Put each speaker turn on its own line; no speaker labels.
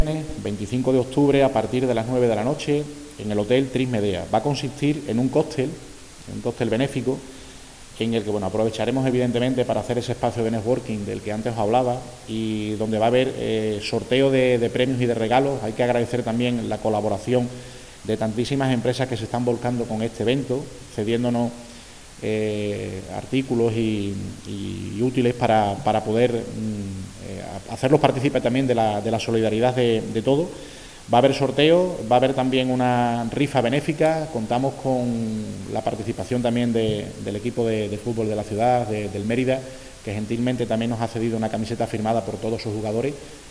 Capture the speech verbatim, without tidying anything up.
veinticinco de octubre, a partir de las nueve de la noche, en el Hotel Tris Medea. Va a consistir en un cóctel, un cóctel benéfico, en el que bueno, aprovecharemos evidentemente para hacer ese espacio de networking del que antes os hablaba y donde va a haber eh, sorteo de, de premios y de regalos. Hay que agradecer también la colaboración de tantísimas empresas que se están volcando con este evento, cediéndonos eh, artículos y, y, y útiles para, para poder mm, eh, hacerlos partícipes también de la, de la solidaridad de, de todos. Va a haber sorteo, va a haber también una rifa benéfica, contamos con la participación también de, del equipo de, de fútbol de la ciudad, de, del Mérida, que gentilmente también nos ha cedido una camiseta firmada por todos sus jugadores